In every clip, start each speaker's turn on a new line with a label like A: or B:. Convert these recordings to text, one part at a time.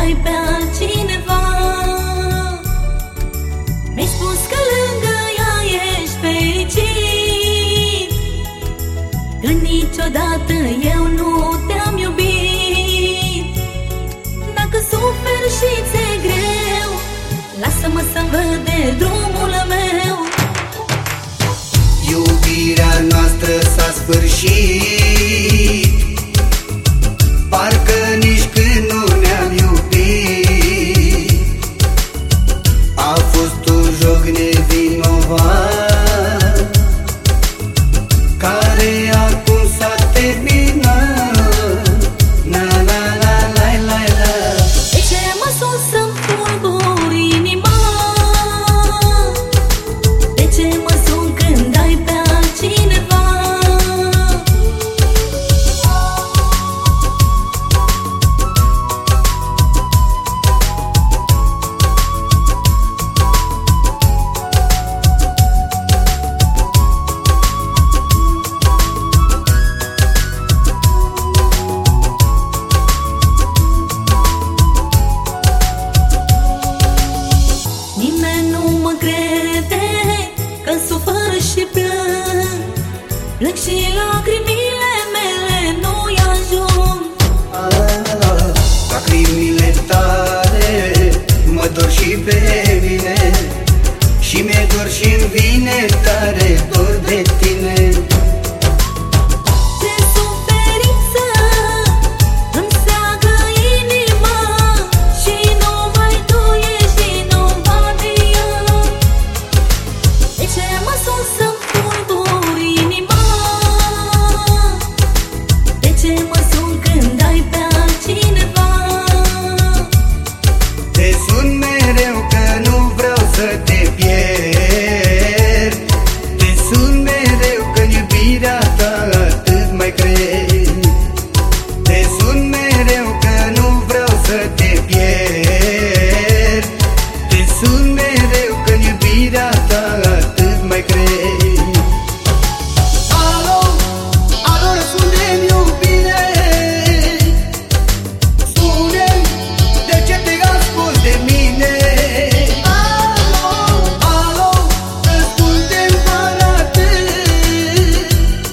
A: ai pe altcineva. Mi-ai spus că lângă ea ești fericit, că niciodată eu nu te-am iubit. Dacă suferi și ți-e greu, lasă-mă să văd de drumul meu.
B: Iubirea noastră s-a sfârșit, parcă nici când nu ne-am iubit. A fost un joc nevinovat, care acum s-a terminat. La la la la la la.
A: De ce mă sun să-mi fulgur inima? De ce mă sun când ai pe altcineva? Plâng și lacrimile mele nu-i ajung.
B: Lacrimile tale mă dor și pe mine, și mi-e dor și-mi vine tare dor de tine.
A: Ce suferință îmi seagă inima, și numai tu ești vinovatia. De ce mă sun să-mi fulgur inima? De ce mă sun când ai pe altcineva?
B: Te sun mereu că nu vreau să te pierd. Te sun mereu că-n iubirea ta atât mai cred. Te sun mereu că nu vreau să te pierd. Te sun mereu că-n iubirea ta atât mai cred. Alo, alo, răspunde-mi iubire, spune-mi de ce te-ai ascuns de mine. Alo, alo, răspunde-mi doar atât.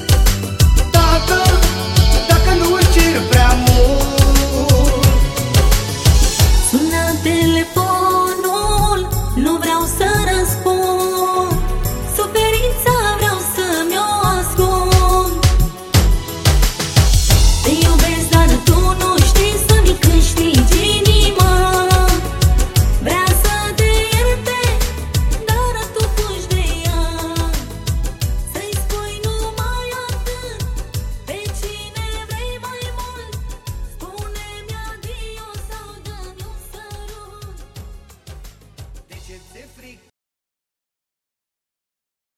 B: Dacă nu îți cer prea mult.
A: Sună telefonul, nu vreau să răspund. Suferința vreau să-mi o ascund. Te iubesc, dar tu nu știi să-mi câștigi inima. Vrea să te ierte, dar tu fugi de ea. Să-i spui numai atât, pe cine vrei mai mult. Spune-mi adio sau dă-mi un sărut.
B: De ce ți-e frică?